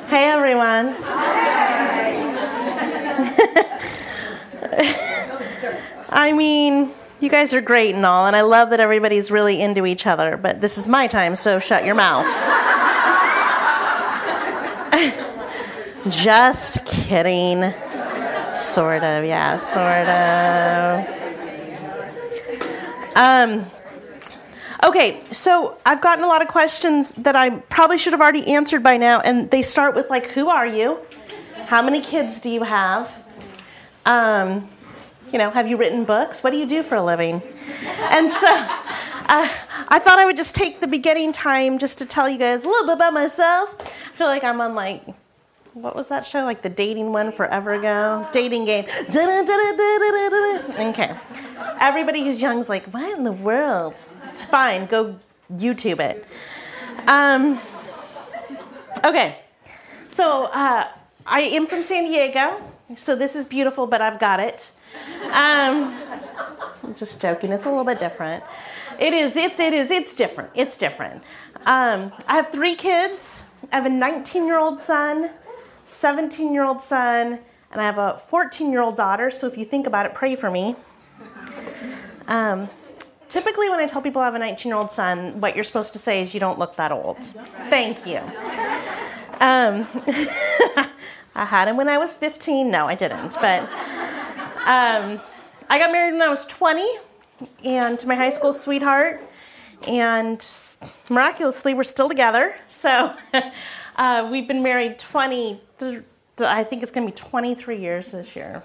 Hey, everyone. I mean, you guys are great and all, and I love that everybody's really into each other, but this is my time, so shut your mouths. Just kidding. Sort of, yeah, sort of. Okay, so I've gotten a lot of questions that I probably should have already answered by now, and they start with, like, who are you? How many kids do you have? Have you written books? What do you do for a living? And so I thought I would just take the beginning time just to tell you guys a little bit about myself. I feel like I'm on, like, what was that show? Like the dating one forever ago? Dating game. Okay. Everybody who's young is like, what in the world? It's fine. Go YouTube it. Okay. So I am from San Diego. So this is beautiful, but I've got it. I'm just joking. It's a little bit different. It is. It's different. It's different. I have 3 kids. I have a 19-year-old son, 17-year-old son, and I have a 14-year-old daughter. So if you think about it, pray for me. Typically when I tell people I have a 19-year-old son, what you're supposed to say is you don't look that old. Thank you. I had him when I was 15. No, I didn't. But I got married when I was 20 and to my high school sweetheart. And miraculously, we're still together. So we've been married I think it's going to be 23 years this year.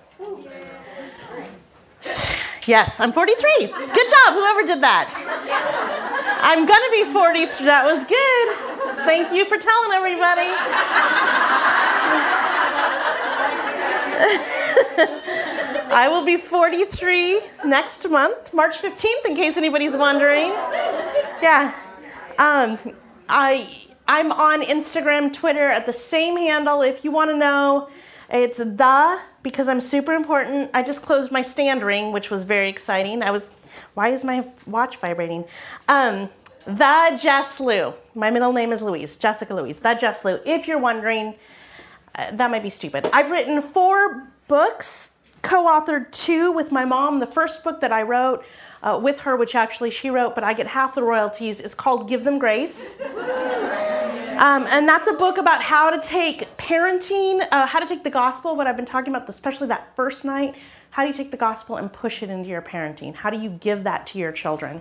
Yes, I'm 43. Good job, whoever did that. I'm going to be 43. That was good. Thank you for telling everybody. I will be 43 next month, March 15th, in case anybody's wondering. Yeah. I'm on Instagram, Twitter at the same handle. If you want to know, it's because I'm super important. I just closed my stand ring, which was very exciting. Why is my watch vibrating? The Jess Lou. My middle name is Louise, Jessica Louise. The Jess Lou. If you're wondering, that might be stupid. I've written 4 books, co-authored 2 with my mom. The first book that I wrote with her, which actually she wrote, but I get half the royalties, is called Give Them Grace. And that's a book about how to take parenting, how to take the gospel, what I've been talking about, especially that first night. How do you take the gospel and push it into your parenting? How do you give that to your children?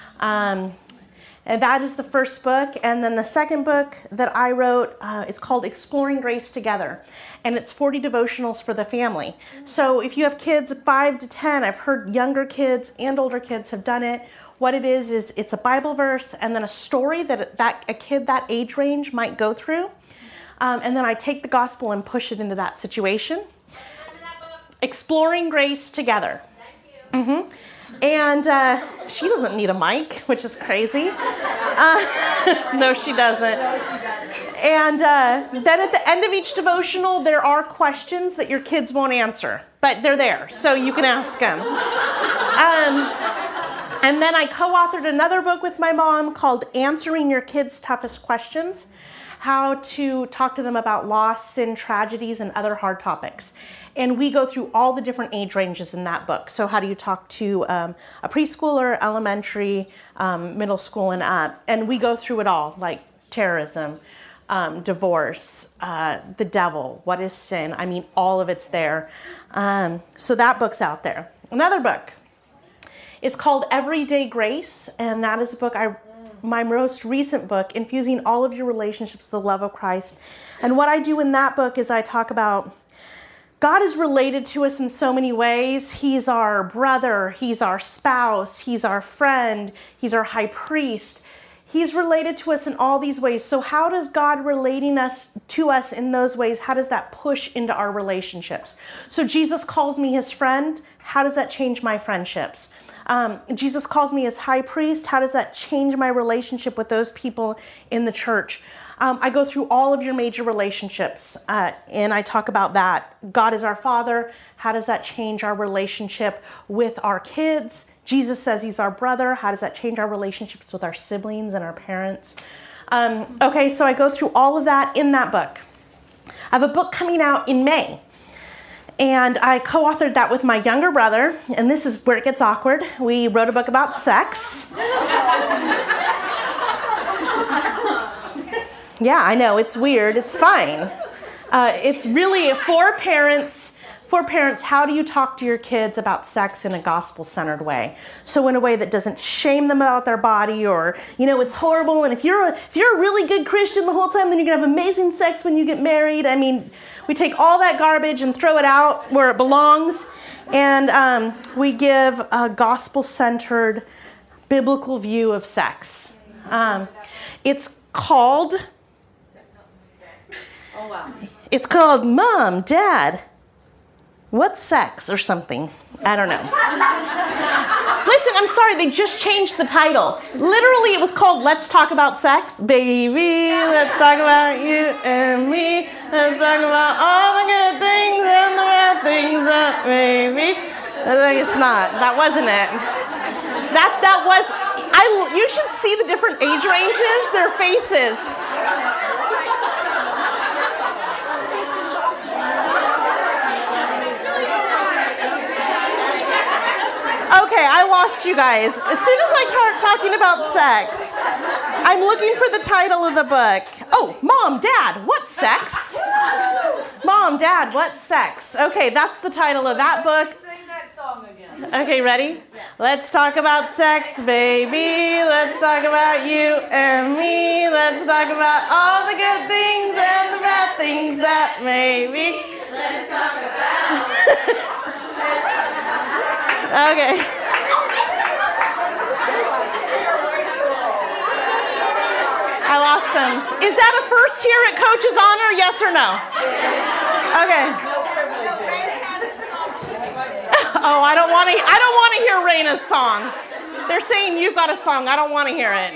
And that is the first book. And then the second book that I wrote, it's called Exploring Grace Together. And it's 40 devotionals for the family. So if you have kids 5 to 10, I've heard younger kids and older kids have done it. What it is it's a Bible verse and then a story that a kid that age range might go through. And then I take the gospel and push it into that situation. Exploring Grace Together. Mm-hmm. And she doesn't need a mic, which is crazy. No, she doesn't. And then at the end of each devotional, there are questions that your kids won't answer, but they're there, so you can ask them. And then I co-authored another book with my mom called Answering Your Kids' Toughest Questions, how to talk to them about loss, sin, tragedies, and other hard topics. And we go through all the different age ranges in that book. So how do you talk to a preschooler, elementary, middle school, and up? And we go through it all, like terrorism, divorce, the devil, what is sin? I mean, all of it's there. So that book's out there. Another book is called Everyday Grace, and that is a book, my most recent book, Infusing All of Your Relationships with the Love of Christ. And what I do in that book is I talk about God is related to us in so many ways. He's our brother, he's our spouse, he's our friend, he's our high priest. He's related to us in all these ways. So how does God relating to us in those ways, how does that push into our relationships? So Jesus calls me his friend. How does that change my friendships? Jesus calls me his high priest. How does that change my relationship with those people in the church? I go through all of your major relationships, and I talk about that. God is our Father. How does that change our relationship with our kids? Jesus says he's our brother. How does that change our relationships with our siblings and our parents? Okay, so I go through all of that in that book. I have a book coming out in May. And I co-authored that with my younger brother, and this is where it gets awkward. We wrote a book about sex. Yeah, I know, it's weird, it's fine. It's really for parents, how do you talk to your kids about sex in a gospel-centered way? So in a way that doesn't shame them about their body, or, it's horrible, and if you're a really good Christian the whole time, then you're going to have amazing sex when you get married. I mean, we take all that garbage and throw it out where it belongs, and we give a gospel-centered, biblical view of sex. It's called Mom, Dad, What's Sex, or something. I don't know. Listen, I'm sorry, they just changed the title. Literally, it was called Let's Talk About Sex. Baby, let's talk about you and me. Let's talk about all the good things and the bad things that maybe. It's not. That wasn't it. That was, you should see the different age ranges, their faces. Okay, I lost you guys. As soon as I start talking about sex, I'm looking for the title of the book. Oh, Mom, Dad, what's sex? Mom, Dad, what's sex? Okay, that's the title of that book. Sing that song again. Okay, ready? Let's talk about sex, baby. Let's talk about you and me. Let's talk about all the good things and the bad things that maybe. Let's talk about. Okay. I lost him. Is that a first here at Coach's Honor? Yes or no? Okay. Oh, I don't want to hear Raina's song. They're saying you've got a song. I don't want to hear it.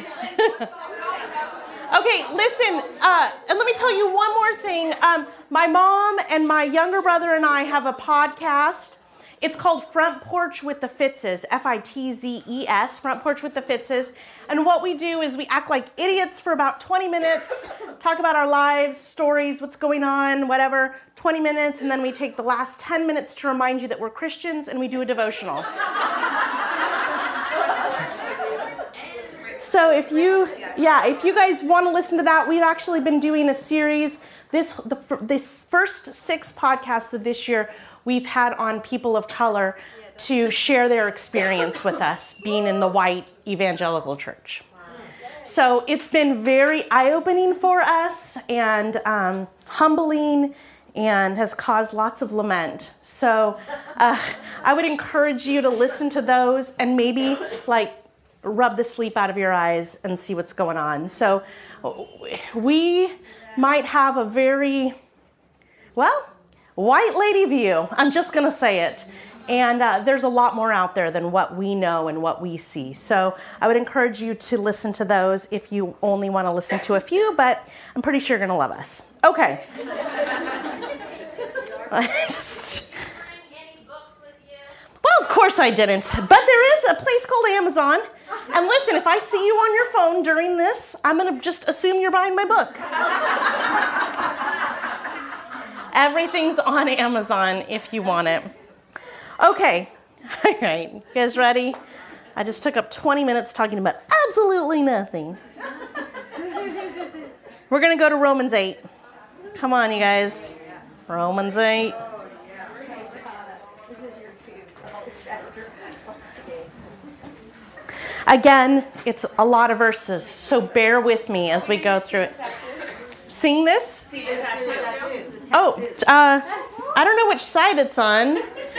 Okay, listen, and let me tell you one more thing. My mom and my younger brother and I have a podcast. It's called Front Porch with the Fitzes, Fitzes, Front Porch with the Fitzes. And what we do is we act like idiots for about 20 minutes, talk about our lives, stories, what's going on, whatever, 20 minutes, and then we take the last 10 minutes to remind you that we're Christians, and we do a devotional. So if you guys want to listen to that, we've actually been doing a series. This first 6 podcasts of this year, we've had on people of color to share their experience with us being in the white evangelical church. So it's been very eye-opening for us and humbling, and has caused lots of lament. So I would encourage you to listen to those and maybe rub the sleep out of your eyes and see what's going on. So we might have a very, white lady view. I'm just going to say it. And there's a lot more out there than what we know and what we see. So I would encourage you to listen to those if you only want to listen to a few, but I'm pretty sure you're going to love us. Okay. Well, of course I didn't. But there is a place called Amazon. And listen, if I see you on your phone during this, I'm going to just assume you're buying my book. Everything's on Amazon if you want it. Okay. All right. You guys ready? I just took up 20 minutes talking about absolutely nothing. We're going to go to Romans 8. Come on, you guys. Romans 8. Again, it's a lot of verses, so bear with me as we go through it. Sing this? Oh, I don't know which side it's on.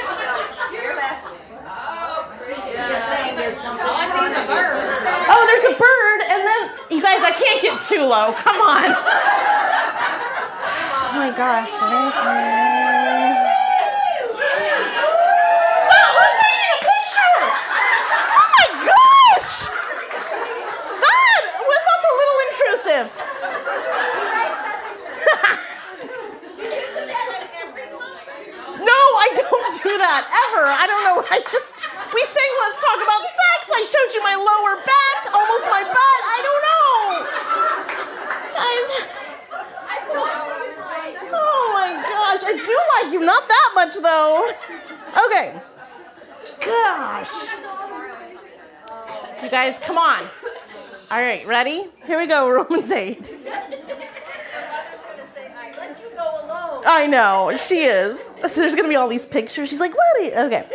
Oh, there's a bird, and then, you guys, I can't get too low. Come on. Oh my gosh. Stop, who's taking a picture? Oh my gosh. That felt a little intrusive. No, I don't do that ever. I don't know. We sang Let's Talk About Sex. I showed you my lower back, almost my butt. I don't know. Guys. Oh much. I do like you. Not that much, though. Okay. Gosh. You guys, come on. All right, ready? Here we go, Romans 8. I know, she is. So there's going to be all these pictures. She's like, what? Okay.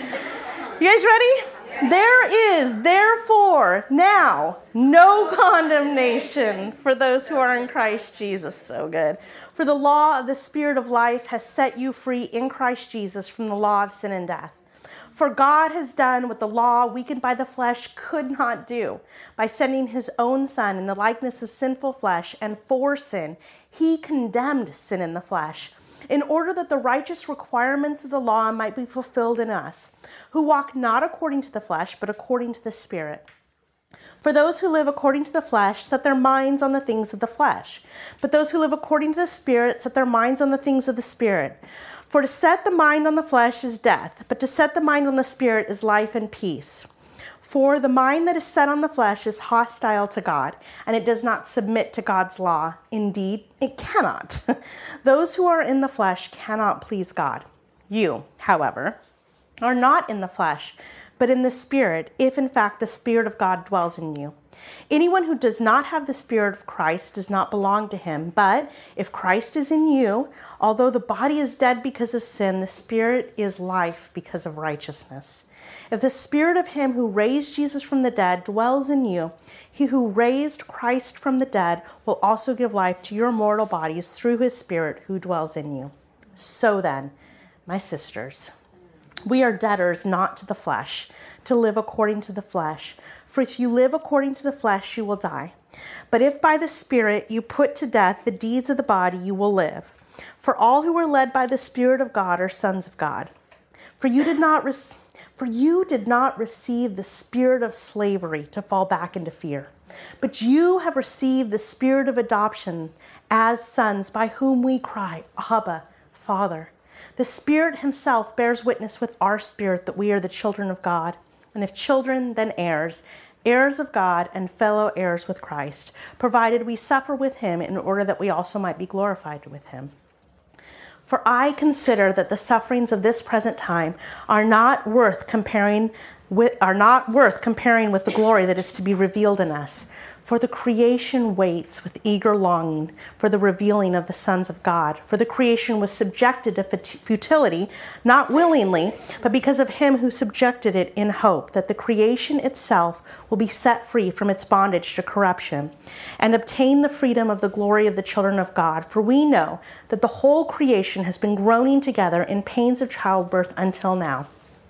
You guys ready? There is, therefore, now, no condemnation for those who are in Christ Jesus. So good. For the law of the Spirit of life has set you free in Christ Jesus from the law of sin and death. For God has done what the law, weakened by the flesh, could not do. By sending his own Son in the likeness of sinful flesh, and for sin, he condemned sin in the flesh, in order that the righteous requirements of the law might be fulfilled in us, who walk not according to the flesh, but according to the Spirit. For those who live according to the flesh set their minds on the things of the flesh, but those who live according to the Spirit set their minds on the things of the Spirit. For to set the mind on the flesh is death, but to set the mind on the Spirit is life and peace. For the mind that is set on the flesh is hostile to God, and it does not submit to God's law. Indeed, it cannot. Those who are in the flesh cannot please God. You, however, are not in the flesh, but in the Spirit, if in fact the Spirit of God dwells in you. Anyone who does not have the Spirit of Christ does not belong to him. But if Christ is in you, although the body is dead because of sin, the Spirit is life because of righteousness. If the Spirit of him who raised Jesus from the dead dwells in you, he who raised Christ from the dead will also give life to your mortal bodies through his Spirit who dwells in you. So then, my sisters, we are debtors not to the flesh, to live according to the flesh. For if you live according to the flesh, you will die. But if by the Spirit you put to death the deeds of the body, you will live. For all who are led by the Spirit of God are sons of God. For you did not receive the spirit of slavery to fall back into fear, but you have received the Spirit of adoption as sons, by whom we cry, Abba, Father. The Spirit himself bears witness with our spirit that we are the children of God. And if children, then heirs, heirs of God and fellow heirs with Christ, provided we suffer with him in order that we also might be glorified with him. For I consider that the sufferings of this present time are not worth comparing with the glory that is to be revealed in us. For the creation waits with eager longing for the revealing of the sons of God. For the creation was subjected to futility, not willingly, but because of him who subjected it in hope, that the creation itself will be set free from its bondage to corruption, and obtain the freedom of the glory of the children of God. For we know that the whole creation has been groaning together in pains of childbirth until now.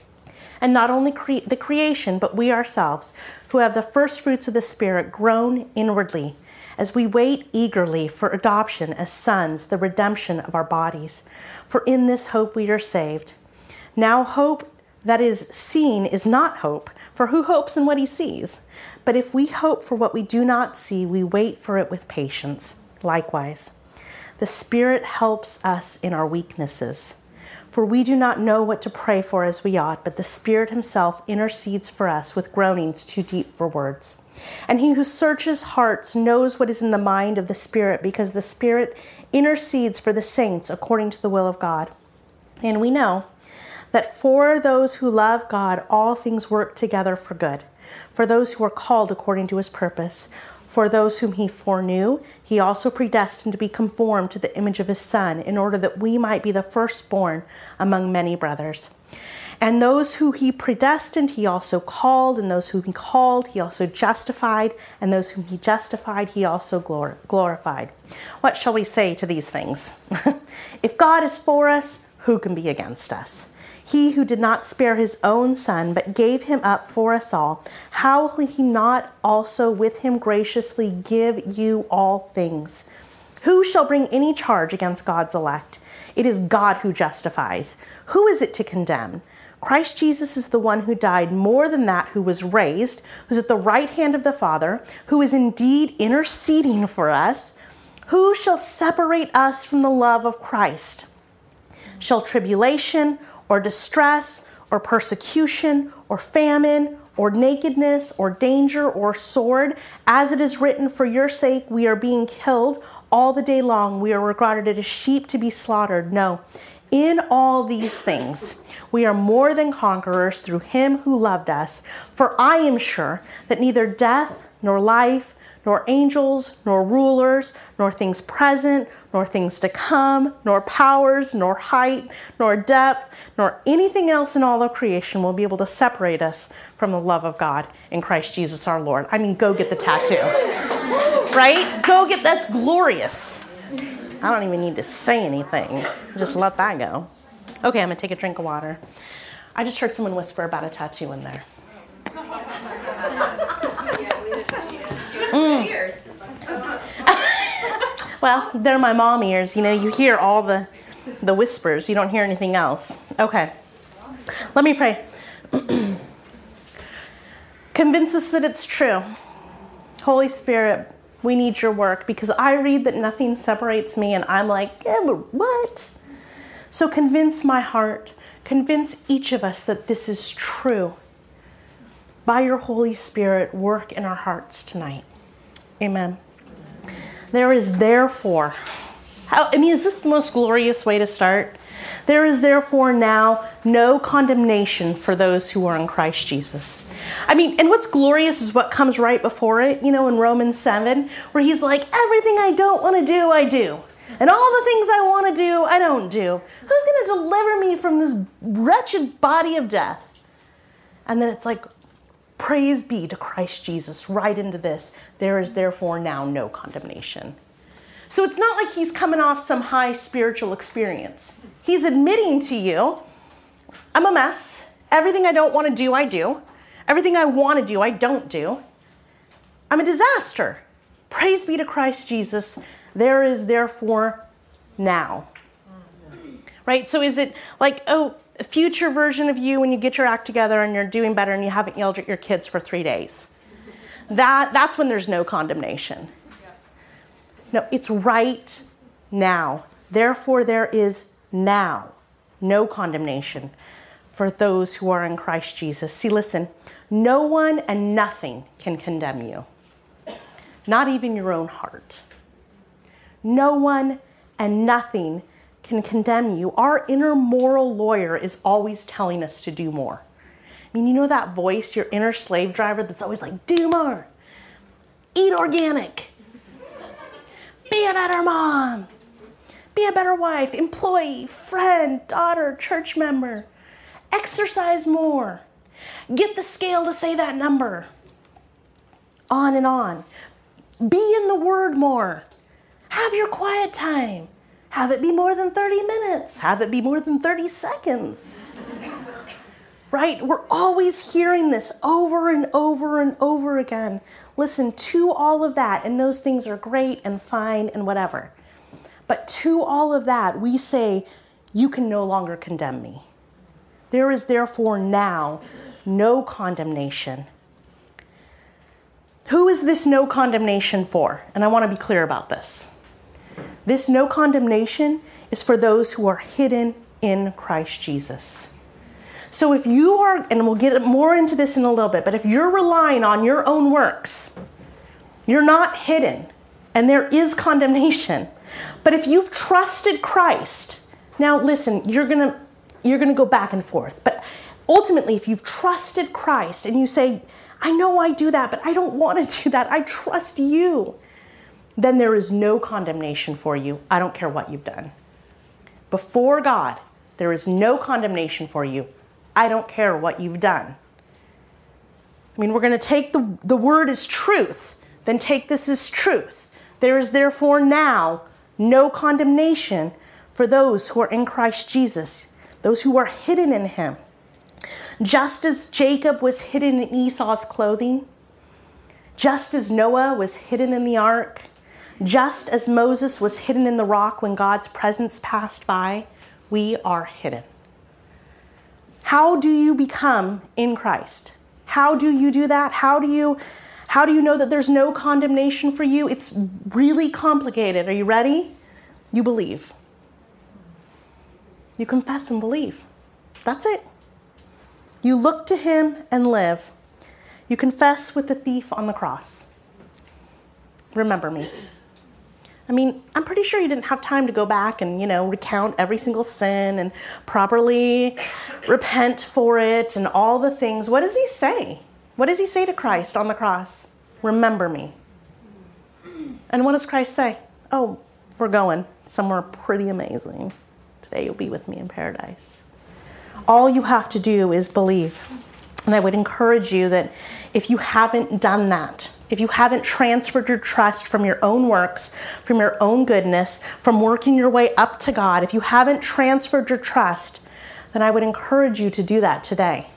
And not only the creation, but we ourselves, who have the first fruits of the Spirit, groan inwardly, as we wait eagerly for adoption as sons, the redemption of our bodies. For in this hope we are saved. Now hope that is seen is not hope, for who hopes in what he sees? But if we hope for what we do not see, we wait for it with patience. Likewise, the Spirit helps us in our weaknesses. For we do not know what to pray for as we ought, but the Spirit himself intercedes for us with groanings too deep for words. And he who searches hearts knows what is in the mind of the Spirit, because the Spirit intercedes for the saints according to the will of God. And we know that for those who love God, all things work together for good, for those who are called according to his purpose. For those whom he foreknew, he also predestined to be conformed to the image of his Son, in order that we might be the firstborn among many brothers. And those who he predestined, he also called, and those whom he called, he also justified, and those whom he justified, he also glorified. What shall we say to these things? If God is for us, who can be against us? He who did not spare his own Son, but gave him up for us all, how will he not also with him graciously give you all things? Who shall bring any charge against God's elect? It is God who justifies. Who is it to condemn? Christ Jesus is the one who died, more than that, who was raised, who's at the right hand of the Father, who is indeed interceding for us. Who shall separate us from the love of Christ? Shall tribulation, or distress, or persecution, or famine, or nakedness, or danger, or sword? As it is written, for your sake we are being killed all the day long we are regarded as sheep to be slaughtered. No, in all these things we are more than conquerors through him who loved us. For I am sure that neither death nor life, nor angels, nor rulers, nor things present, nor things to come, nor powers, nor height, nor depth, nor anything else in all of creation will be able to separate us from the love of God in Christ Jesus our Lord. I mean, go get the tattoo, right? Go get, that's glorious. I don't even need to say anything. Just let that go. Okay, I'm gonna take a drink of water. I just heard someone whisper about a tattoo in there. Ears. Well, they're my mom ears. You know, you hear all the whispers. You don't hear anything else. Okay. Let me pray. Convince us that it's true. Holy Spirit, we need your work, because I read that nothing separates me and I'm like, yeah, but what? So convince my heart. Convince each of us that this is true. By your Holy Spirit, work in our hearts tonight. Amen. There is therefore, is this the most glorious way to start? There is therefore now no condemnation for those who are in Christ Jesus. And what's glorious is what comes right before it, in Romans 7, where he's like, everything I don't want to do, I do. And all the things I want to do, I don't do. Who's going to deliver me from this wretched body of death? And then it's like, praise be to Christ Jesus, right into this. There is therefore now no condemnation. So it's not like he's coming off some high spiritual experience. He's admitting to you, I'm a mess. Everything I don't want to do, I do. Everything I want to do, I don't do. I'm a disaster. Praise be to Christ Jesus. There is therefore now. Right? So is it like, a future version of you when you get your act together and you're doing better and you haven't yelled at your kids for 3 days? That's when there's no condemnation. No, it's right now. Therefore, there is now no condemnation for those who are in Christ Jesus. See, listen, no one and nothing can condemn you. Not even your own heart. No one and nothing can condemn you. Our inner moral lawyer is always telling us to do more. You know that voice, your inner slave driver that's always like, do more. Eat organic. Be a better mom. Be a better wife, employee, friend, daughter, church member. Exercise more. Get the scale to say that number. On and on. Be in the Word more. Have your quiet time. Have it be more than 30 minutes. Have it be more than 30 seconds. Right? We're always hearing this over and over and over again. Listen, to all of that, and those things are great and fine and whatever. But to all of that, we say, you can no longer condemn me. There is therefore now no condemnation. Who is this no condemnation for? And I want to be clear about this. This no condemnation is for those who are hidden in Christ Jesus. So if you are, and we'll get more into this in a little bit, but if you're relying on your own works, you're not hidden, and there is condemnation. But if you've trusted Christ, now listen, you're gonna go back and forth. But ultimately, if you've trusted Christ and you say, I know I do that, but I don't want to do that, I trust you, then there is no condemnation for you. I don't care what you've done. Before God, there is no condemnation for you. I don't care what you've done. We're going to take the word as truth, then take this as truth. There is therefore now no condemnation for those who are in Christ Jesus, those who are hidden in him. Just as Jacob was hidden in Esau's clothing, just as Noah was hidden in the ark, just as Moses was hidden in the rock when God's presence passed by, we are hidden. How do you become in Christ? How do you do that? How do you know that there's no condemnation for you? It's really complicated. Are you ready? You believe. You confess and believe. That's it. You look to him and live. You confess with the thief on the cross. Remember me. I mean, I'm pretty sure he didn't have time to go back and, recount every single sin and properly repent for it and all the things. What does he say? What does he say to Christ on the cross? Remember me. And what does Christ say? Oh, we're going somewhere pretty amazing. Today you'll be with me in paradise. All you have to do is believe. And I would encourage you that if you haven't done that, if you haven't transferred your trust from your own works, from your own goodness, from working your way up to God, if you haven't transferred your trust, then I would encourage you to do that today.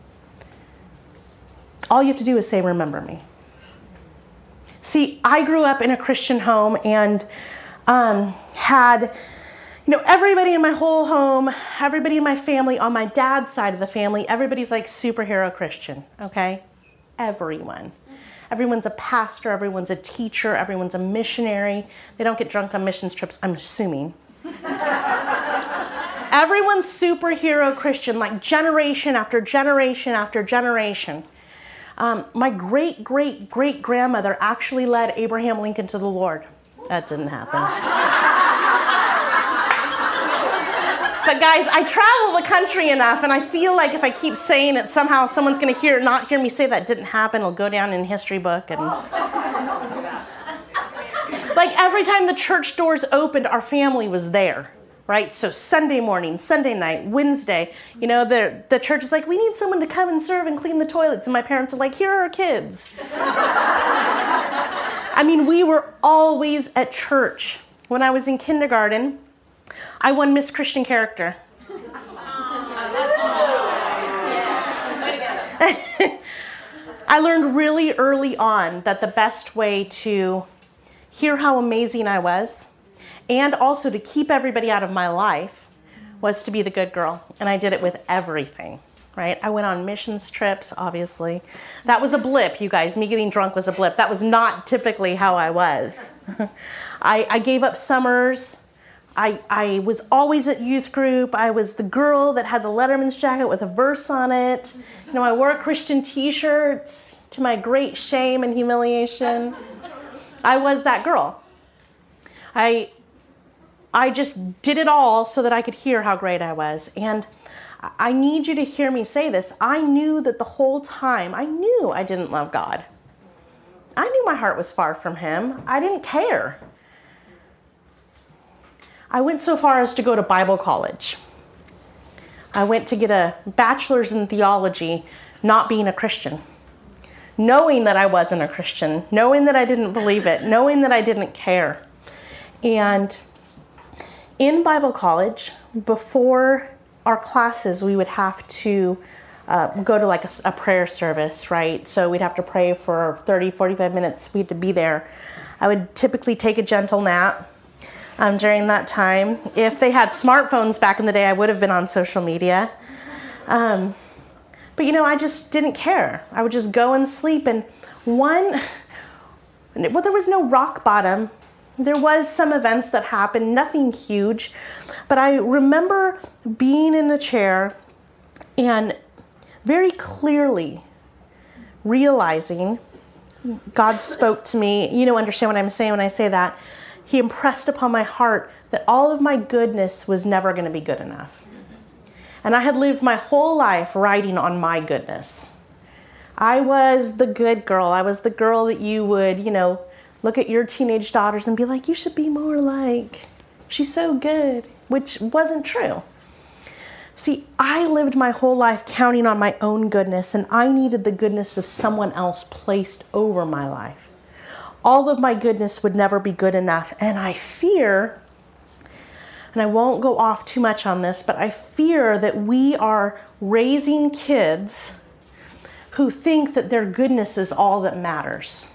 All you have to do is say, remember me. See, I grew up in a Christian home and had, everybody in my whole home, everybody in my family, on my dad's side of the family, everybody's like superhero Christian, okay? Everyone. Everyone's a pastor, everyone's a teacher, everyone's a missionary. They don't get drunk on missions trips, I'm assuming. Everyone's superhero Christian, like generation after generation after generation. My great-great-great-grandmother actually led Abraham Lincoln to the Lord. That didn't happen. But guys, I travel the country enough, and I feel like if I keep saying it, somehow someone's going to not hear me say that didn't happen. It'll go down in a history book. And like every time the church doors opened, our family was there, right? So Sunday morning, Sunday night, Wednesday, the church is like, we need someone to come and serve and clean the toilets. And my parents are like, here are our kids. I mean, we were always at church. When I was in kindergarten, I won Miss Christian Character. I learned really early on that the best way to hear how amazing I was and also to keep everybody out of my life was to be the good girl. And I did it with everything, right? I went on missions trips, obviously. That was a blip, you guys. Me getting drunk was a blip. That was not typically how I was. I gave up summers. I was always at youth group. I was the girl that had the Letterman's jacket with a verse on it. I wore Christian t-shirts to my great shame and humiliation. I was that girl. I just did it all so that I could hear how great I was. And I need you to hear me say this. I knew that the whole time, I knew I didn't love God. I knew my heart was far from him. I didn't care. I went so far as to go to Bible college. I went to get a bachelor's in theology, not being a Christian. Knowing that I wasn't a Christian, knowing that I didn't believe it, knowing that I didn't care. And in Bible college, before our classes, we would have to go to like a prayer service, right? So we'd have to pray for 30, 45 minutes. We had to be there. I would typically take a gentle nap during that time. If they had smartphones back in the day, I would have been on social media. But I just didn't care. I would just go and sleep. And there was no rock bottom. There was some events that happened, nothing huge. But I remember being in the chair and very clearly realizing God spoke to me. Understand what I'm saying when I say that. He impressed upon my heart that all of my goodness was never going to be good enough. And I had lived my whole life riding on my goodness. I was the good girl. I was the girl that you would, look at your teenage daughters and be like, you should be more like, she's so good, which wasn't true. See, I lived my whole life counting on my own goodness, and I needed the goodness of someone else placed over my life. All of my goodness would never be good enough. And I fear, and I won't go off too much on this, but I fear that we are raising kids who think that their goodness is all that matters.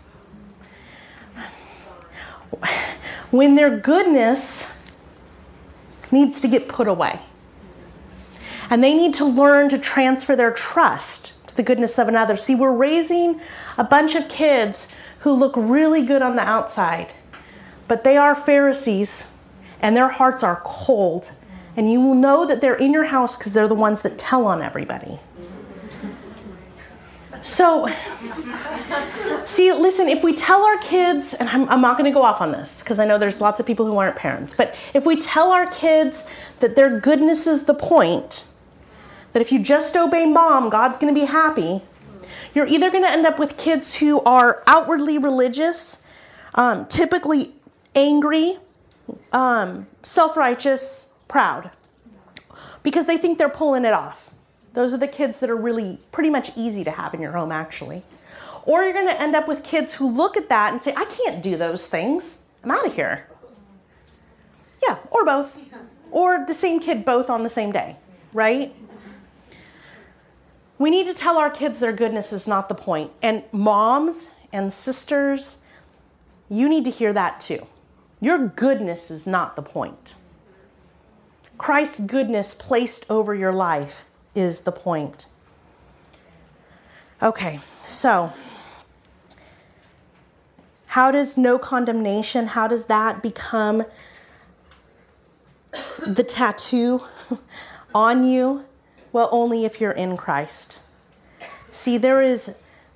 When their goodness needs to get put away. And they need to learn to transfer their trust to the goodness of another. See, we're raising a bunch of kids who look really good on the outside, but they are Pharisees and their hearts are cold. And you will know that they're in your house because they're the ones that tell on everybody. So, see, listen, if we tell our kids, and I'm not going to go off on this because I know there's lots of people who aren't parents, but if we tell our kids that their goodness is the point, that if you just obey mom, God's going to be happy, you're either going to end up with kids who are outwardly religious, typically angry, self-righteous, proud, because they think they're pulling it off. Those are the kids that are really pretty much easy to have in your home, actually. Or you're going to end up with kids who look at that and say, I can't do those things. I'm out of here. Yeah, or both. Or the same kid both on the same day, right? We need to tell our kids their goodness is not the point. And moms and sisters, you need to hear that too. Your goodness is not the point. Christ's goodness placed over your life is the point. Okay, so how does no condemnation, how does that become the tattoo on you? Well, only if you're in Christ. See, there is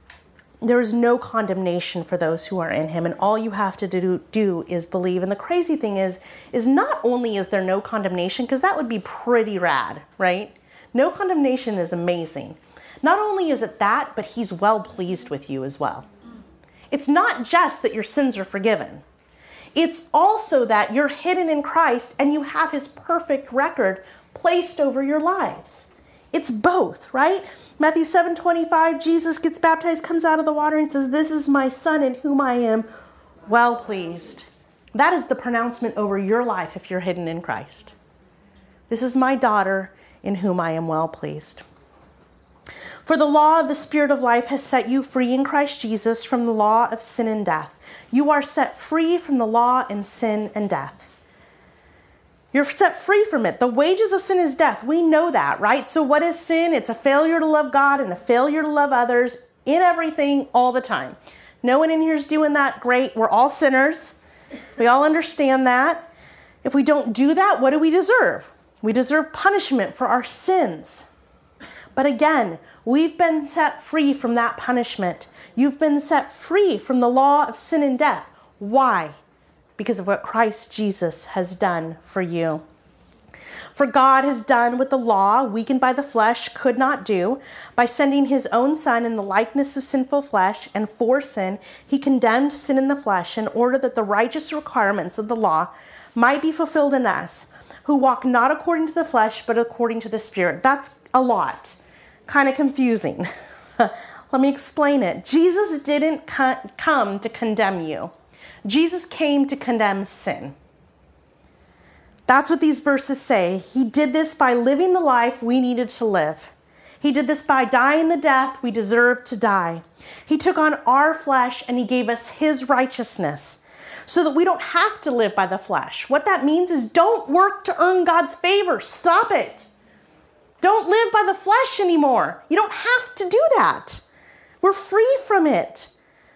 no condemnation for those who are in him, and all you have to do is believe. And the crazy thing is not only is there no condemnation, because that would be pretty rad, right? No condemnation is amazing. Not only is it that, but he's well pleased with you as well. It's not just that your sins are forgiven. It's also that you're hidden in Christ and you have his perfect record placed over your lives. It's both, right? Matthew 7:25, Jesus gets baptized, comes out of the water and says, this is my son in whom I am well pleased. That is the pronouncement over your life if you're hidden in Christ. This is my daughter in whom I am well pleased. For the law of the Spirit of life has set you free in Christ Jesus from the law of sin and death. You are set free from the law and sin and death. You're set free from it. The wages of sin is death. We know that, right? So what is sin? It's a failure to love God and a failure to love others in everything all the time. No one in here is doing that. Great. We're all sinners. We all understand that. If we don't do that, what do we deserve? We deserve punishment for our sins. But again, we've been set free from that punishment. You've been set free from the law of sin and death. Why? Because of what Christ Jesus has done for you. For God has done what the law, weakened by the flesh, could not do. By sending his own Son in the likeness of sinful flesh, and for sin, he condemned sin in the flesh in order that the righteous requirements of the law might be fulfilled in us, who walk not according to the flesh, but according to the Spirit. That's a lot. Kind of confusing. Let me explain it. Jesus didn't come to condemn you. Jesus came to condemn sin. That's what these verses say. He did this by living the life we needed to live. He did this by dying the death we deserved to die. He took on our flesh and he gave us his righteousness so that we don't have to live by the flesh. What that means is don't work to earn God's favor. Stop it. Don't live by the flesh anymore. You don't have to do that. We're free from it.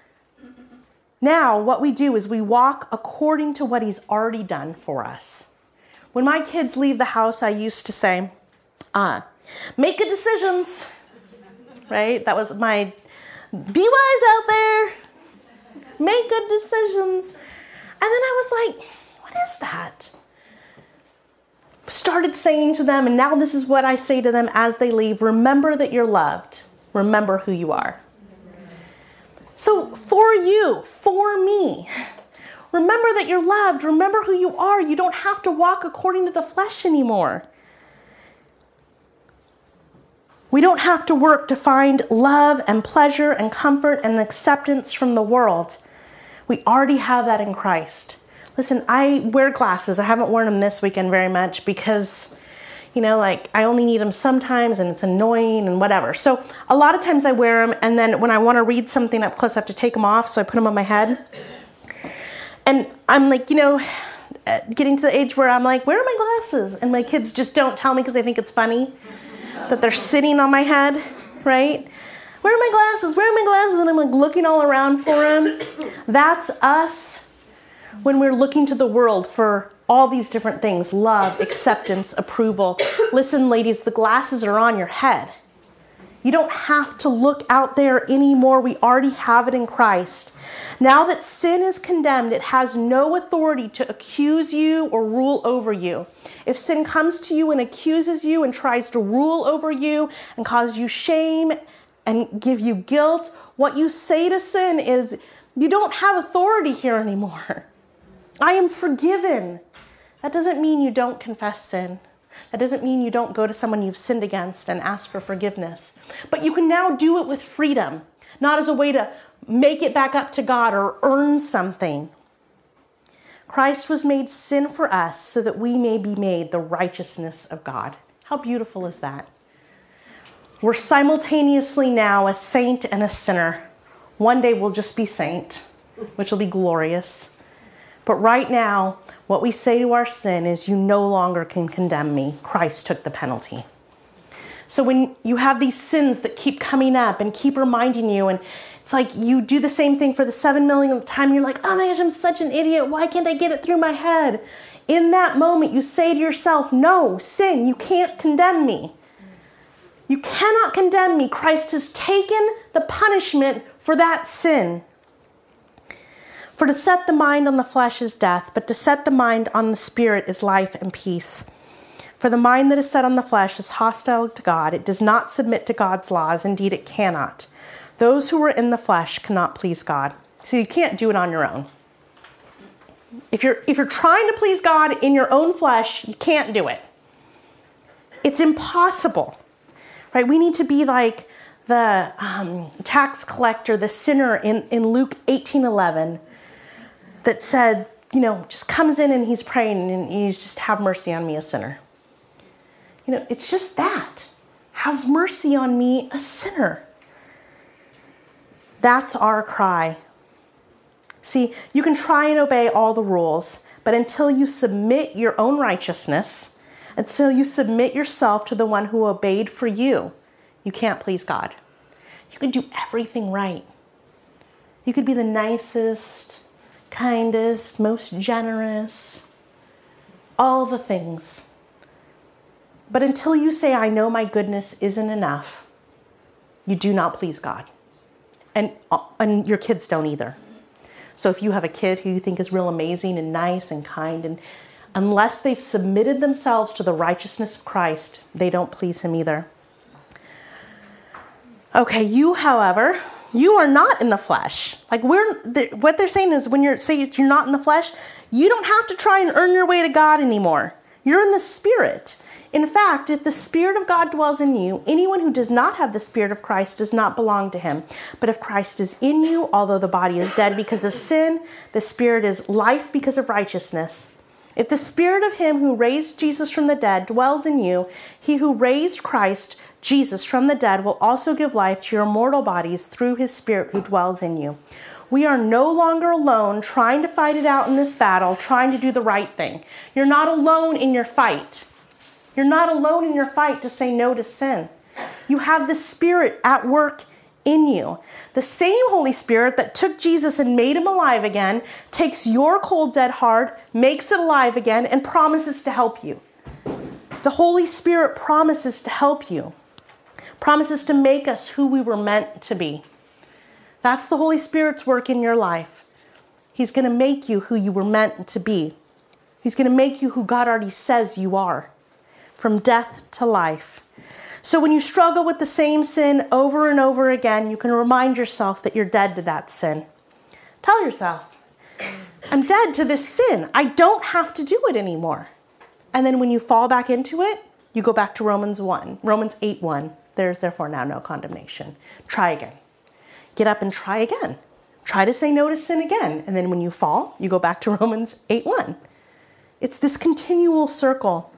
Now, what we do is we walk according to what he's already done for us. When my kids leave the house, I used to say, make good decisions, right? That was my, be wise out there, make good decisions. And then I was like, what is that? Started saying to them, and now this is what I say to them as they leave, remember that you're loved. Remember who you are. So for you, for me, remember that you're loved. Remember who you are. You don't have to walk according to the flesh anymore. We don't have to work to find love and pleasure and comfort and acceptance from the world. We already have that in Christ. Listen, I wear glasses. I haven't worn them this weekend very much because, I only need them sometimes and it's annoying and whatever. So a lot of times I wear them, and then when I want to read something up close, I have to take them off, so I put them on my head. And I'm like, getting to the age where I'm like, where are my glasses? And my kids just don't tell me because they think it's funny that they're sitting on my head, right? Where are my glasses? Where are my glasses? And I'm like looking all around for them. That's us when we're looking to the world for all these different things: love, acceptance, approval. Listen, ladies, the glasses are on your head. You don't have to look out there anymore. We already have it in Christ. Now that sin is condemned, it has no authority to accuse you or rule over you. If sin comes to you and accuses you and tries to rule over you and cause you shame and give you guilt, what you say to sin is, you don't have authority here anymore. I am forgiven. That doesn't mean you don't confess sin. That doesn't mean you don't go to someone you've sinned against and ask for forgiveness. But you can now do it with freedom, not as a way to make it back up to God or earn something. Christ was made sin for us so that we may be made the righteousness of God. How beautiful is that? We're simultaneously now a saint and a sinner. One day we'll just be saint, which will be glorious. But right now, what we say to our sin is, you no longer can condemn me. Christ took the penalty. So when you have these sins that keep coming up and keep reminding you, and it's like you do the same thing for the 7 millionth time, you're like, oh my gosh, I'm such an idiot. Why can't I get it through my head? In that moment, you say to yourself, no, sin, you can't condemn me. You cannot condemn me. Christ has taken the punishment for that sin. For to set the mind on the flesh is death, but to set the mind on the spirit is life and peace. For the mind that is set on the flesh is hostile to God. It does not submit to God's laws. Indeed, it cannot. Those who are in the flesh cannot please God. So you can't do it on your own. If you're trying to please God in your own flesh, you can't do it. It's impossible. Right? We need to be like the tax collector, the sinner in Luke 18:11 that said, just comes in and he's praying and he's just, have mercy on me, a sinner. It's just that. Have mercy on me, a sinner. That's our cry. See, you can try and obey all the rules, but until you submit your own righteousness, until you submit yourself to the one who obeyed for you, you can't please God. You can do everything right. You could be the nicest, kindest, most generous, all the things. But until you say, I know my goodness isn't enough, you do not please God. And your kids don't either. So if you have a kid who you think is real amazing and nice and kind, and unless they've submitted themselves to the righteousness of Christ, they don't please him either. Okay, you, however, you are not in the flesh. Like what they're saying is when you're not in the flesh, you don't have to try and earn your way to God anymore. You're in the Spirit. In fact, if the Spirit of God dwells in you, anyone who does not have the Spirit of Christ does not belong to him. But if Christ is in you, although the body is dead because of sin, the Spirit is life because of righteousness. If the Spirit of him who raised Jesus from the dead dwells in you, he who raised Christ Jesus from the dead will also give life to your mortal bodies through his Spirit who dwells in you. We are no longer alone trying to fight it out in this battle, trying to do the right thing. You're not alone in your fight. You're not alone in your fight to say no to sin. You have the Spirit at work in you. The same Holy Spirit that took Jesus and made him alive again takes your cold, dead heart, makes it alive again, and promises to help you. The Holy Spirit promises to help you. Promises to make us who we were meant to be. That's the Holy Spirit's work in your life. He's going to make you who you were meant to be. He's going to make you who God already says you are. From death to life. So when you struggle with the same sin over and over again, you can remind yourself that you're dead to that sin. Tell yourself, I'm dead to this sin. I don't have to do it anymore. And then when you fall back into it, you go back to Romans 8:1. There's therefore now no condemnation. Try again. Get up and try again. Try to say no to sin again. And then when you fall, you go back to Romans 8:1. It's this continual circle.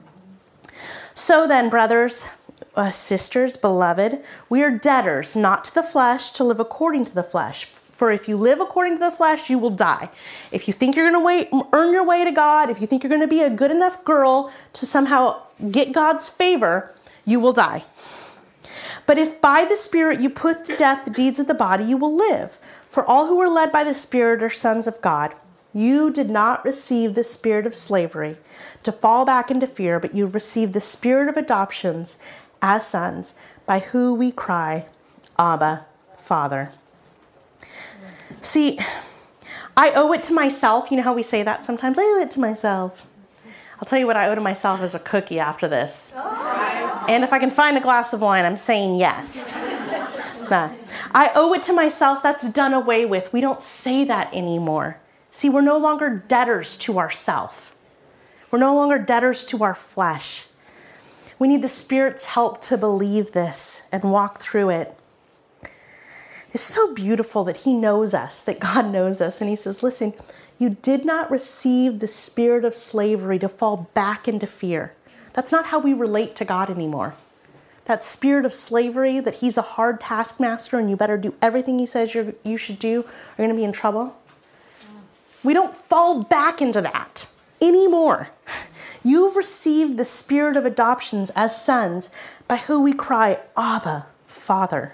So then, brothers, sisters, beloved, we are debtors, not to the flesh, to live according to the flesh. For if you live according to the flesh, you will die. If you think you're going to earn your way to God, if you think you're going to be a good enough girl to somehow get God's favor, you will die. But if by the Spirit you put to death the deeds of the body, you will live. For all who are led by the Spirit are sons of God. You did not receive the spirit of slavery to fall back into fear, but you've received the spirit of adoptions as sons, by who we cry, Abba, Father. See, I owe it to myself. You know how we say that sometimes? I owe it to myself. I'll tell you what I owe to myself is a cookie after this. And if I can find a glass of wine, I'm saying yes. Nah. I owe it to myself. That's done away with. We don't say that anymore. See, we're no longer debtors to ourself. We're no longer debtors to our flesh. We need the Spirit's help to believe this and walk through it. It's so beautiful that He knows us, that God knows us. And He says, listen, you did not receive the spirit of slavery to fall back into fear. That's not how we relate to God anymore. That spirit of slavery, that He's a hard taskmaster and you better do everything He says you should do, or you're going to be in trouble. We don't fall back into that anymore. You've received the spirit of adoptions as sons, by who we cry, Abba, Father.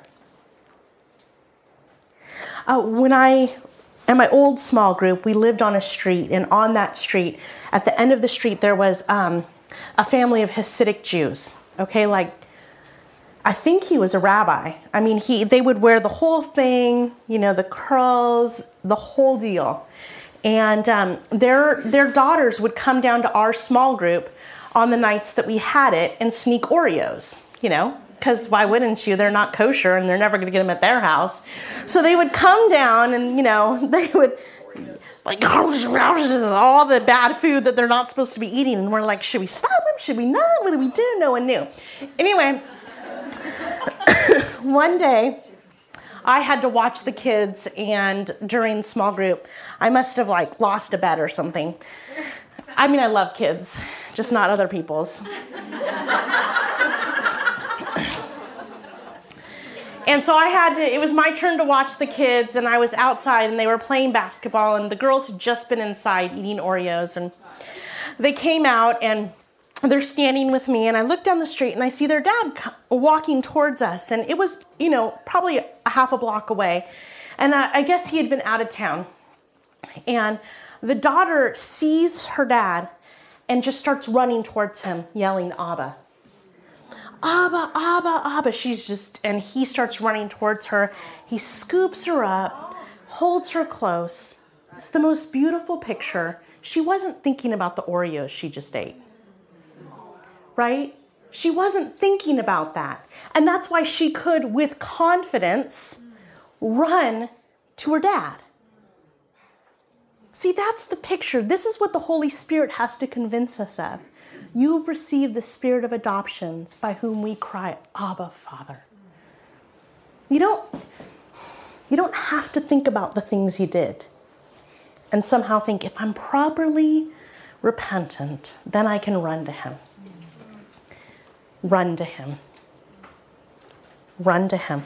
When in my old small group, we lived on a street, and on that street, at the end of the street, there was a family of Hasidic Jews. Okay, like, I think he was a rabbi. I mean, they would wear the whole thing, you know, the curls, the whole deal. And their daughters would come down to our small group on the nights that we had it and sneak Oreos, you know, because why wouldn't you? They're not kosher and they're never going to get them at their house. So they would come down and, you know, they would like all the bad food that they're not supposed to be eating. And we're like, should we stop them? Should we not? What do we do? No one knew. Anyway, one day I had to watch the kids, and during small group, I must have like lost a bet or something. I mean, I love kids, just not other people's. And so it was my turn to watch the kids, and I was outside and they were playing basketball, and the girls had just been inside eating Oreos, and they came out and they're standing with me, and I look down the street and I see their dad walking towards us, and it was, you know, probably a half a block away. And I guess he had been out of town. And the daughter sees her dad and just starts running towards him, yelling, Abba. Abba, Abba, Abba. And he starts running towards her. He scoops her up, holds her close. It's the most beautiful picture. She wasn't thinking about the Oreos she just ate. Right? She wasn't thinking about that. And that's why she could, with confidence, run to her dad. See, that's the picture. This is what the Holy Spirit has to convince us of. You've received the spirit of adoptions, by whom we cry, Abba, Father. You don't have to think about the things you did and somehow think, if I'm properly repentant, then I can run to Him. Run to Him. Run to Him.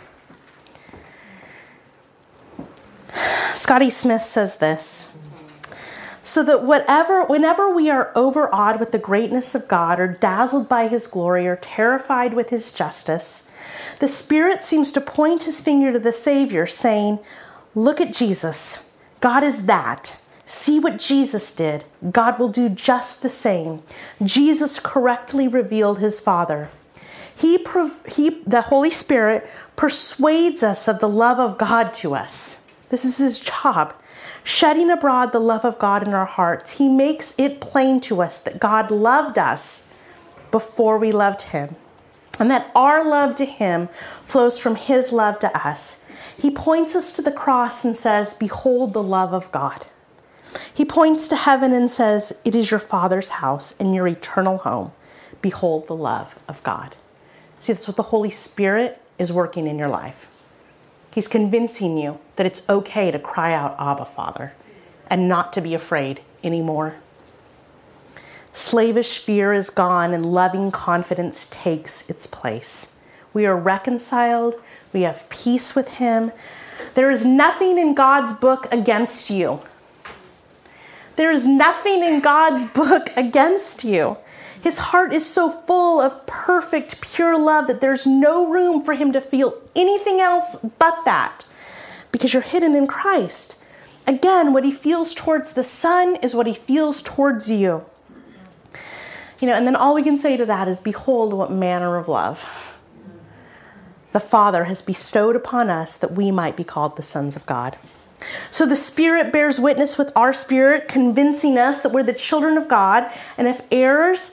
Scotty Smith says this, so that whenever we are overawed with the greatness of God, or dazzled by His glory, or terrified with His justice, the Spirit seems to point His finger to the Savior, saying, look at Jesus. God is that. See what Jesus did. God will do just the same. Jesus correctly revealed His Father. The Holy Spirit persuades us of the love of God to us. This is His job. Shedding abroad the love of God in our hearts. He makes it plain to us that God loved us before we loved Him, and that our love to Him flows from His love to us. He points us to the cross and says, behold the love of God. He points to heaven and says, it is your Father's house and your eternal home. Behold the love of God. See, that's what the Holy Spirit is working in your life. He's convincing you that it's okay to cry out, Abba, Father, and not to be afraid anymore. Slavish fear is gone and loving confidence takes its place. We are reconciled. We have peace with Him. There is nothing in God's book against you. There is nothing in God's book against you. His heart is so full of perfect, pure love that there's no room for Him to feel anything else but that, because you're hidden in Christ. Again, what He feels towards the Son is what He feels towards you. And then all we can say to that is, behold, what manner of love the Father has bestowed upon us that we might be called the sons of God. So the Spirit bears witness with our spirit, convincing us that we're the children of God, and if heirs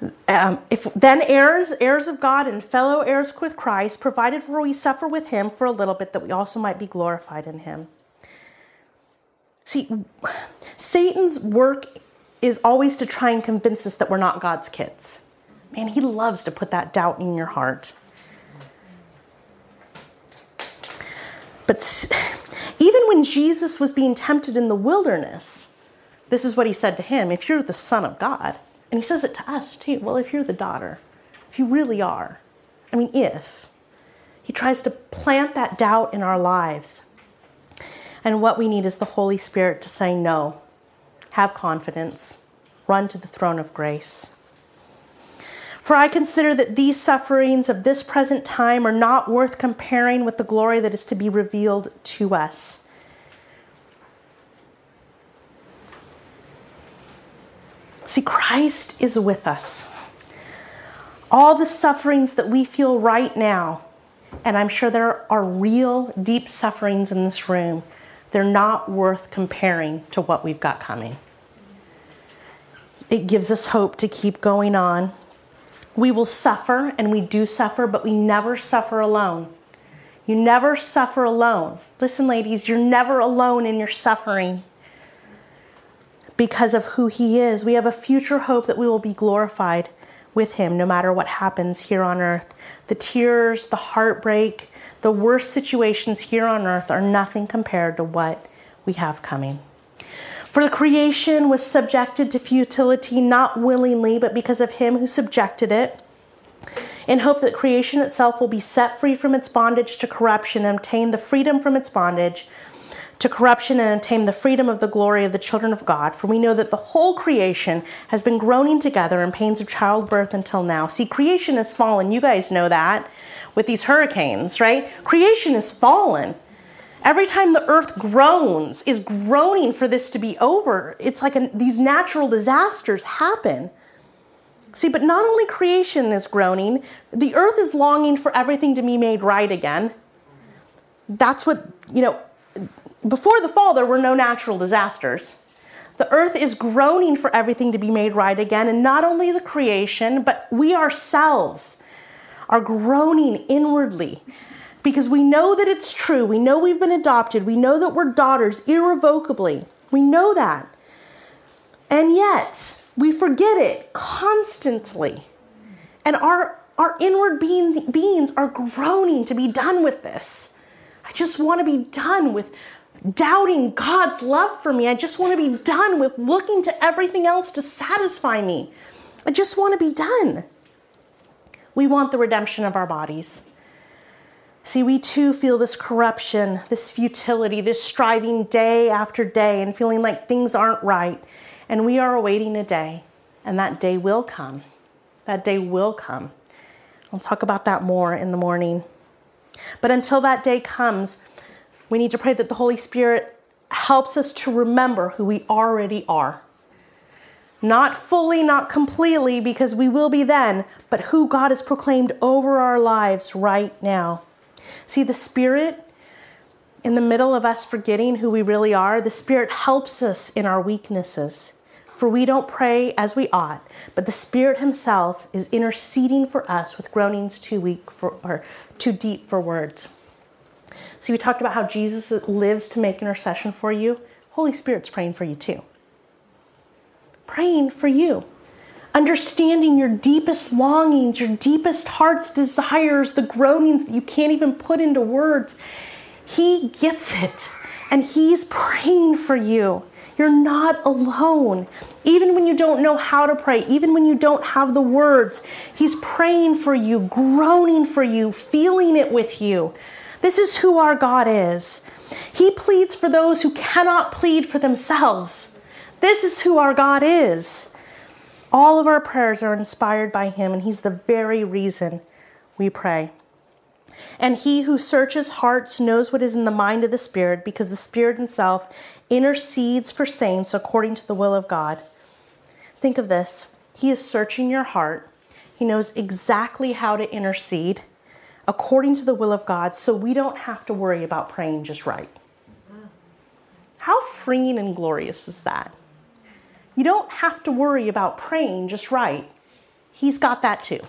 of God and fellow heirs with Christ, provided for we suffer with him for a little bit, that we also might be glorified in him. See, Satan's work is always to try and convince us that we're not God's kids. Man, he loves to put that doubt in your heart. But even when Jesus was being tempted in the wilderness, this is what he said to him: if you're the Son of God, and he says it to us too, well, if you're the daughter, if you really are, if. He tries to plant that doubt in our lives. And what we need is the Holy Spirit to say no. Have confidence. Run to the throne of grace. For I consider that these sufferings of this present time are not worth comparing with the glory that is to be revealed to us. See, Christ is with us. All the sufferings that we feel right now, and I'm sure there are real deep sufferings in this room, they're not worth comparing to what we've got coming. It gives us hope to keep going on. We will suffer, and we do suffer, but we never suffer alone. You never suffer alone. Listen, ladies, you're never alone in your suffering because of who he is. We have a future hope that we will be glorified with him no matter what happens here on earth. The tears, the heartbreak, the worst situations here on earth are nothing compared to what we have coming. For the creation was subjected to futility, not willingly, but because of him who subjected it, in hope that creation itself will be set free from its bondage to corruption and obtain the freedom from its bondage to corruption and obtain the freedom of the glory of the children of God. For we know that the whole creation has been groaning together in pains of childbirth until now. See, creation has fallen. You guys know that with these hurricanes, right? Creation is fallen. Every time the earth groans, is groaning for this to be over. It's like these natural disasters happen. See, but not only creation is groaning, the earth is longing for everything to be made right again. That's what, before the fall, there were no natural disasters. The earth is groaning for everything to be made right again. And not only the creation, but we ourselves are groaning inwardly. Because we know that it's true. We know we've been adopted. We know that we're daughters irrevocably. We know that. And yet, we forget it constantly. And our inward beings are groaning to be done with this. I just want to be done with doubting God's love for me. I just want to be done with looking to everything else to satisfy me. I just want to be done. We want the redemption of our bodies. See, we too feel this corruption, this futility, this striving day after day and feeling like things aren't right. And we are awaiting a day, and that day will come. That day will come. I'll talk about that more in the morning. But until that day comes, we need to pray that the Holy Spirit helps us to remember who we already are. Not fully, not completely, because we will be then, but who God has proclaimed over our lives right now. See, the Spirit, in the middle of us forgetting who we really are, the Spirit helps us in our weaknesses. For we don't pray as we ought, but the Spirit himself is interceding for us with groanings too deep for words. See, we talked about how Jesus lives to make intercession for you. Holy Spirit's praying for you too. Praying for you. Understanding your deepest longings, your deepest heart's desires, the groanings that you can't even put into words. He gets it, and he's praying for you. You're not alone. Even when you don't know how to pray, even when you don't have the words, he's praying for you, groaning for you, feeling it with you. This is who our God is. He pleads for those who cannot plead for themselves. This is who our God is. All of our prayers are inspired by him, and he's the very reason we pray. And he who searches hearts knows what is in the mind of the Spirit, because the Spirit himself intercedes for saints according to the will of God. Think of this. He is searching your heart. He knows exactly how to intercede according to the will of God, so we don't have to worry about praying just right. How freeing and glorious is that? You don't have to worry about praying just right. He's got that too.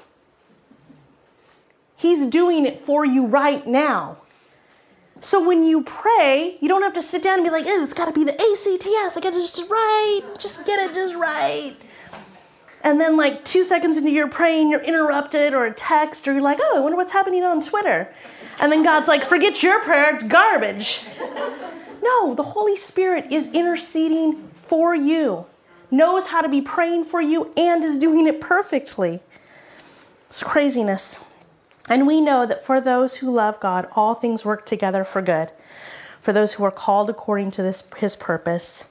He's doing it for you right now. So when you pray, you don't have to sit down and be like, oh, it's got to be the ACTS. I got to just get it just right. And then like 2 seconds into your praying, you're interrupted or a text, or you're like, oh, I wonder what's happening on Twitter. And then God's like, forget your prayer, it's garbage. No, the Holy Spirit is interceding for you, knows how to be praying for you, and is doing it perfectly. It's craziness. And we know that for those who love God, all things work together for good, for those who are called according to his purpose.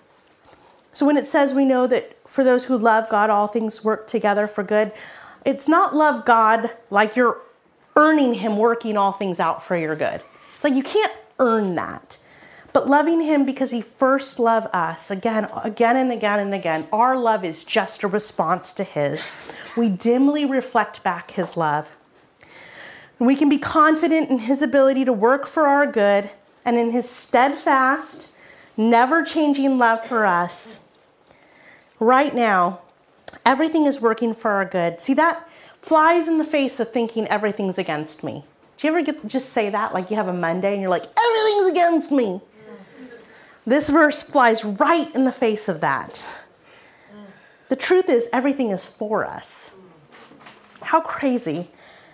So when it says we know that for those who love God, all things work together for good, it's not love God like you're earning him working all things out for your good. It's like you can't earn that. But loving him because he first loved us, again and again and again. Our love is just a response to his. We dimly reflect back his love. We can be confident in his ability to work for our good and in his steadfast, never changing love for us. Right now, everything is working for our good. See, that flies in the face of thinking everything's against me. Do you ever just say that? Like you have a Monday and you're like, everything's against me. This verse flies right in the face of that. The truth is, everything is for us. How crazy.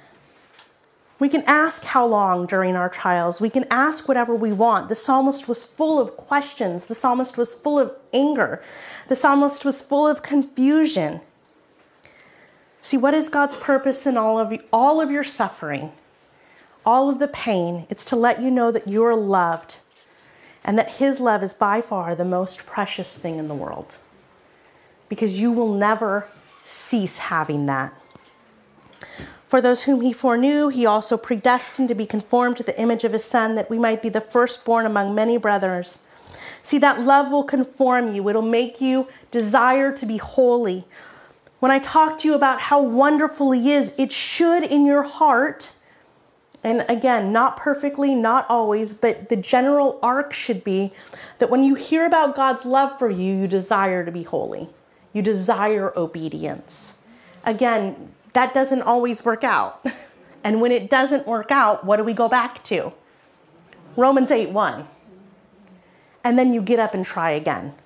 We can ask how long during our trials. We can ask whatever we want. The psalmist was full of questions. The psalmist was full of anger. The psalmist was full of confusion. See, what is God's purpose in all of your suffering? All of the pain? It's to let you know that you're loved and that his love is by far the most precious thing in the world, because you will never cease having that. For those whom he foreknew, he also predestined to be conformed to the image of his Son, that we might be the firstborn among many brothers. See, that love will conform you. It'll make you desire to be holy. When I talk to you about how wonderful he is, it should in your heart, and again, not perfectly, not always, but the general arc should be that when you hear about God's love for you, you desire to be holy. You desire obedience. Again, that doesn't always work out. And when it doesn't work out, what do we go back to? Romans 8:1. And then you get up and try again.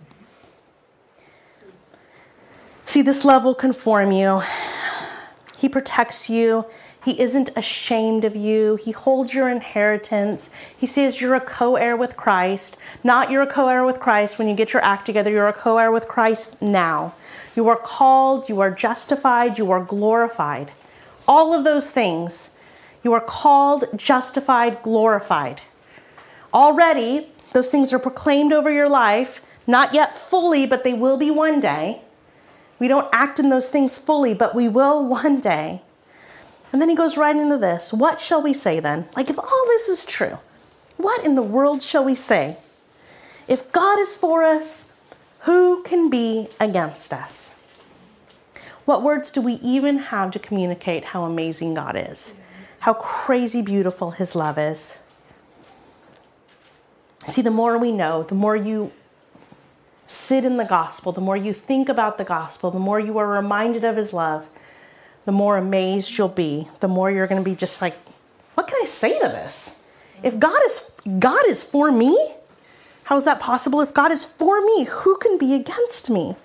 See, this love will conform you. He protects you. He isn't ashamed of you. He holds your inheritance. He says you're a co-heir with Christ. Not you're a co-heir with Christ when you get your act together. You're a co-heir with Christ now. You are called, you are justified, you are glorified. All of those things. You are called, justified, glorified. Already, those things are proclaimed over your life. Not yet fully, but they will be one day. We don't act in those things fully, but we will one day. And then he goes right into this. What shall we say then? Like, if all this is true, what in the world shall we say? If God is for us, who can be against us? What words do we even have to communicate how amazing God is? How crazy beautiful his love is? See, the more we know, the more you sit in the gospel, the more you think about the gospel, the more you are reminded of his love, the more amazed you'll be, the more you're going to be just like, what can I say to this? If God is for me, how is that possible? If God is for me, who can be against me?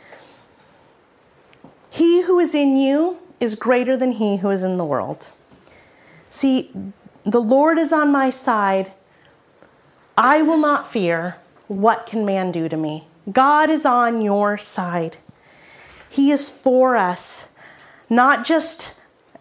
He who is in you is greater than he who is in the world. See, the Lord is on my side. I will not fear. What can man do to me? God is on your side. He is for us. Not just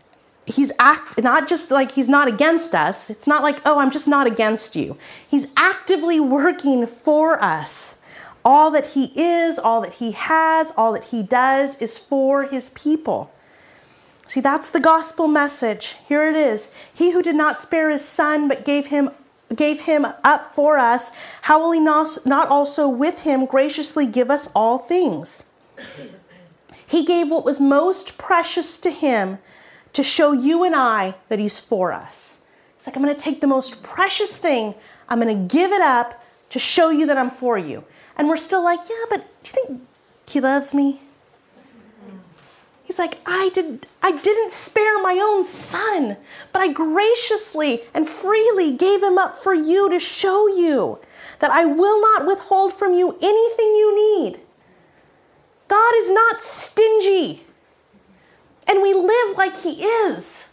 like he's not against us. It's not like, oh, I'm just not against you. He's actively working for us. All that he is, all that he has, all that he does is for his people. See, that's the gospel message. Here it is. He who did not spare his son, but gave him up for us, how will he not also with him graciously give us all things? He gave what was most precious to him to show you and I that he's for us. It's like, I'm going to take the most precious thing, I'm going to give it up to show you that I'm for you. And we're still like, yeah, but do you think he loves me? He's like, I didn't spare my own son, but I graciously and freely gave him up for you to show you that I will not withhold from you anything you need. God is not stingy, and we live like he is.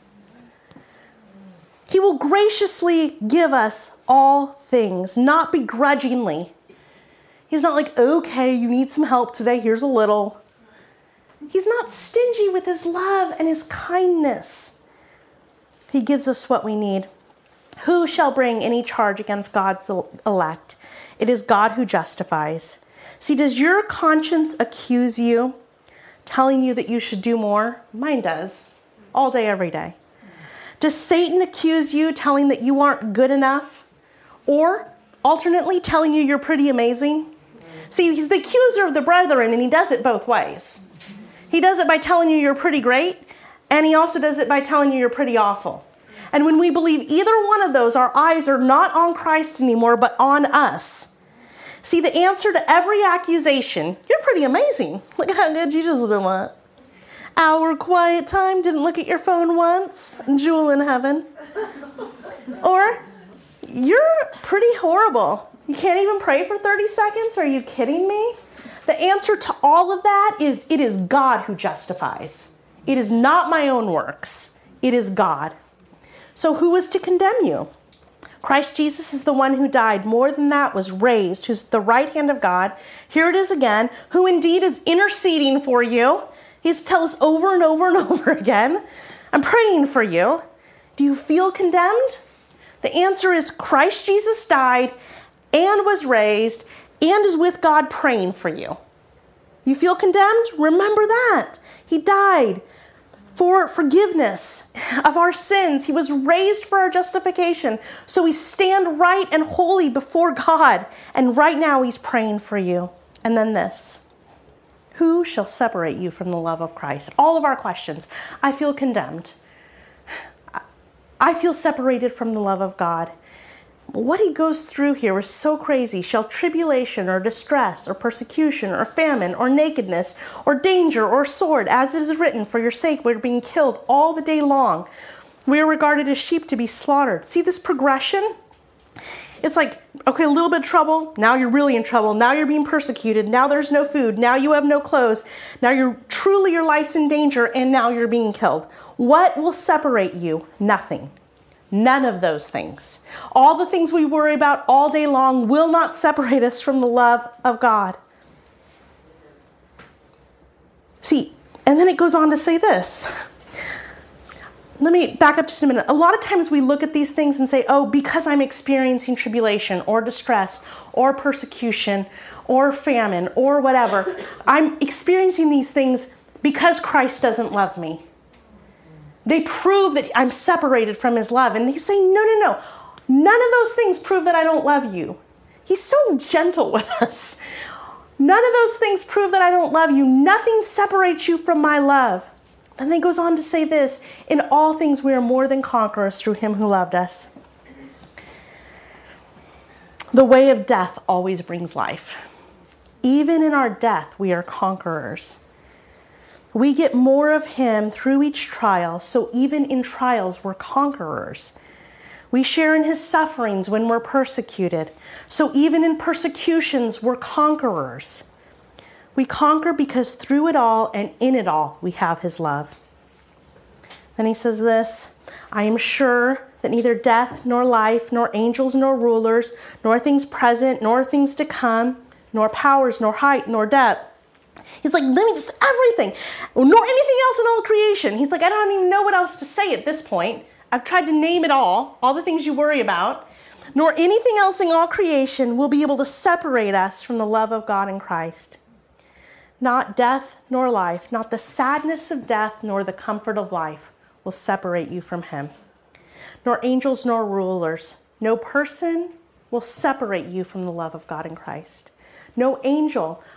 He will graciously give us all things, not begrudgingly. He's not like, okay, you need some help today, here's a little. He's not stingy with his love and his kindness. He gives us what we need. Who shall bring any charge against God's elect? It is God who justifies. See, does your conscience accuse you, telling you that you should do more? Mine does, all day, every day. Does Satan accuse you, telling that you aren't good enough? Or, alternately, telling you you're pretty amazing? See, he's the accuser of the brethren, and he does it both ways. He does it by telling you you're pretty great, and he also does it by telling you you're pretty awful. And when we believe either one of those, our eyes are not on Christ anymore, but on us. See, the answer to every accusation, you're pretty amazing. Look at how good you just did that. Our quiet time, didn't look at your phone once, jewel in heaven. Or, you're pretty horrible. You can't even pray for 30 seconds? Are you kidding me? The answer to all of that is, it is God who justifies. It is not my own works. It is God. So who is to condemn you? Christ Jesus is the one who died. More than that, was raised, who's at the right hand of God. Here it is again, who indeed is interceding for you. He has to tell us over and over and over again, I'm praying for you. Do you feel condemned? The answer is Christ Jesus died and was raised and is with God praying for you. You feel condemned? Remember that. He died for forgiveness of our sins. He was raised for our justification. So we stand right and holy before God. And right now he's praying for you. And then this. Who shall separate you from the love of Christ? All of our questions. I feel condemned. I feel separated from the love of God. What he goes through here is so crazy. Shall tribulation or distress or persecution or famine or nakedness or danger or sword, as it is written, for your sake we're being killed all the day long. We are regarded as sheep to be slaughtered. See this progression? It's like, okay, a little bit of trouble. Now you're really in trouble. Now you're being persecuted. Now there's no food. Now you have no clothes. Now your life's in danger, and now you're being killed. What will separate you? Nothing. None of those things. All the things we worry about all day long will not separate us from the love of God. See, and then it goes on to say this. Let me back up just a minute. A lot of times we look at these things and say, oh, because I'm experiencing tribulation or distress or persecution or famine or whatever, I'm experiencing these things because Christ doesn't love me. They prove that I'm separated from his love. And he's saying, no. None of those things prove that I don't love you. He's so gentle with us. None of those things prove that I don't love you. Nothing separates you from my love. Then he goes on to say this, in all things we are more than conquerors through him who loved us. The way of death always brings life. Even in our death, we are conquerors. We get more of him through each trial, so even in trials, we're conquerors. We share in his sufferings when we're persecuted, so even in persecutions, we're conquerors. We conquer because through it all and in it all, we have his love. Then he says this, I am sure that neither death, nor life, nor angels, nor rulers, nor things present, nor things to come, nor powers, nor height, nor depth. He's like, let me just, everything, nor anything else in all creation. He's like, I don't even know what else to say at this point. I've tried to name it all the things you worry about, nor anything else in all creation will be able to separate us from the love of God in Christ. Not death nor life, not the sadness of death nor the comfort of life will separate you from him. Nor angels nor rulers, no person will separate you from the love of God in Christ. No angel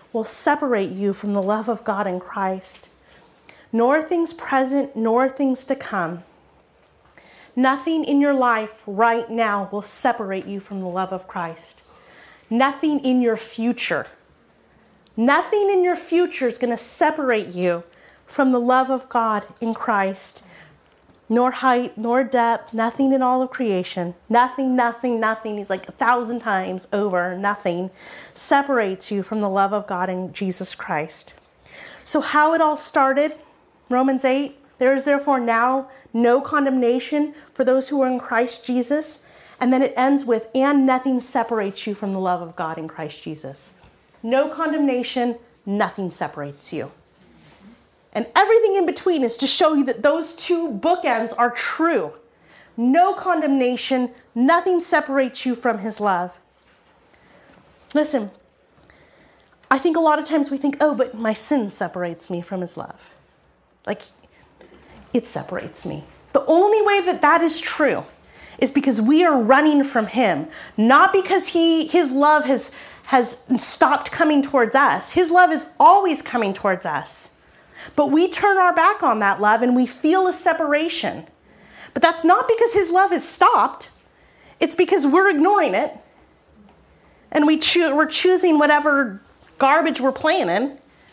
will separate you from the love of God in Christ. Nor things present, nor things to come. Nothing in your life right now will separate you from the love of Christ. Nothing in your future. Nothing in your future is going to separate you from the love of God in Christ. Nor height, nor depth, nothing in all of creation. Nothing, nothing, nothing. He's like 1,000 times over, nothing separates you from the love of God in Jesus Christ. So how it all started, Romans 8, there is therefore now no condemnation for those who are in Christ Jesus. And then it ends with, and nothing separates you from the love of God in Christ Jesus. No condemnation, nothing separates you. And everything in between is to show you that those two bookends are true. No condemnation, nothing separates you from his love. Listen, I think a lot of times we think, oh, but my sin separates me from his love. Like, it separates me. The only way that that is true is because we are running from him, not because his love has stopped coming towards us. His love is always coming towards us. But we turn our back on that love and we feel a separation. But that's not because his love has stopped. It's because we're ignoring it. And we're choosing whatever garbage we're playing in.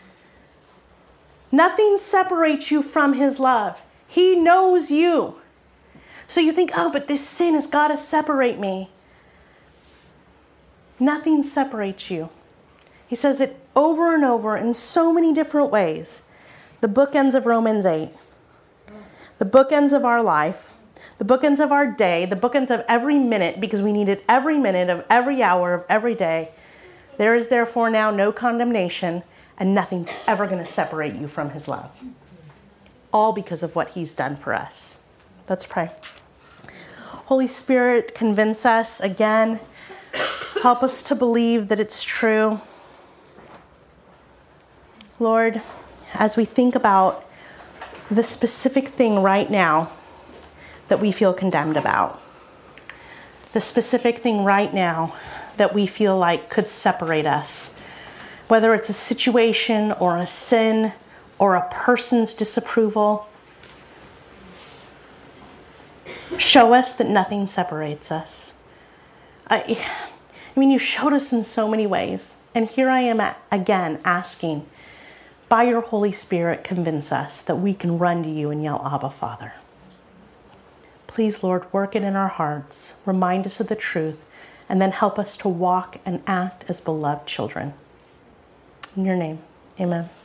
Nothing separates you from his love. He knows you. So you think, oh, but this sin has got to separate me. Nothing separates you. He says it over and over in so many different ways. The bookends of Romans 8. The bookends of our life. The bookends of our day. The bookends of every minute, because we need it every minute of every hour of every day. There is therefore now no condemnation, and nothing's ever going to separate you from his love. All because of what he's done for us. Let's pray. Holy Spirit, convince us again. Help us to believe that it's true. Lord, as we think about the specific thing right now that we feel condemned about, the specific thing right now that we feel like could separate us, whether it's a situation or a sin or a person's disapproval, show us that nothing separates us. I mean, you showed us in so many ways. And here I am again asking, by your Holy Spirit, convince us that we can run to you and yell, Abba, Father. Please, Lord, work it in our hearts. Remind us of the truth. And then help us to walk and act as beloved children. In your name, amen.